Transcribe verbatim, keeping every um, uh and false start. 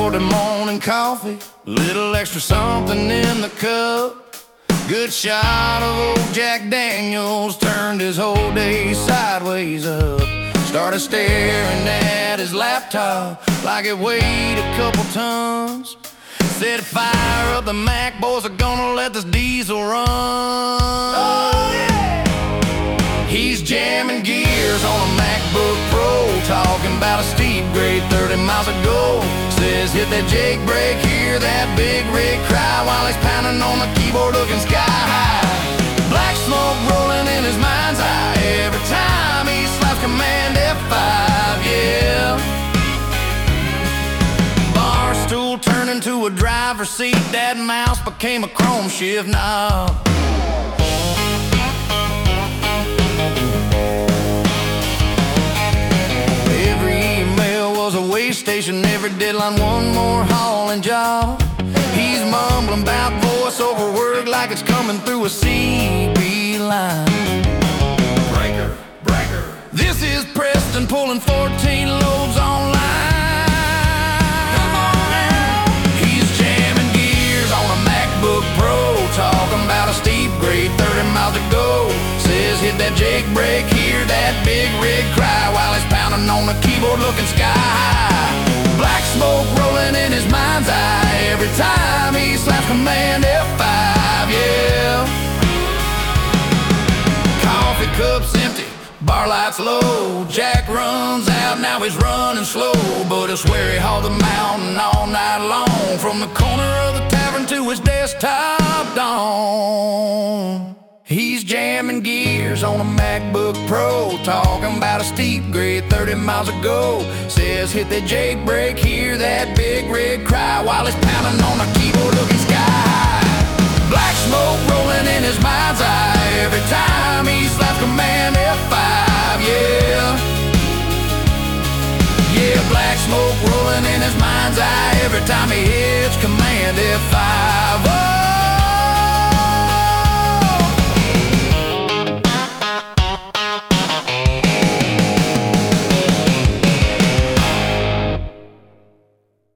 early morning coffee, little extra something in the cup. Good shot of old Jack Daniels turned his whole day sideways up. Started staring at his laptop like it weighed a couple tons. Said, fire up the Mac, boys are gonna let this diesel run. Oh, yeah. He's jamming gears on a MacBook Pro, talking about a steep grade thirty miles ago. Says, hit that Jake brake, hear that big rig cry while he's pounding on the keyboard looking sky high. Black smoke rolling in his mind's eye every time he slaps Command F five, yeah. Bar stool turned into a driver's seat, that mouse became a chrome shift knob. Every email was a way station, every deadline one more hauling job. He's mumbling about voiceover work like it's coming through a C B line. Breaker, breaker. This is Preston pulling fourteen loads online. Come on now. He's jamming gears on a MacBook Pro, talking about a steep grade thirty miles to go. Says, hit that Jake brake, hear that big rig cry while he's pounding on the keyboard looking sky high. Black smoke rolling in his mind's eye every time he slaps Command F five, yeah. Coffee cup's empty, bar lights low. Jack runs out, now he's running slow. But I swear he hauled the mountain all night long, from the corner of the tavern to his desktop dawn. He's jamming gears on a MacBook Pro, talking about a steep grade thirty miles ago. Says, hit that Jake brake, hear that big rig cry while he's pounding on the keyboard looking sky high. Black smoke rolling in his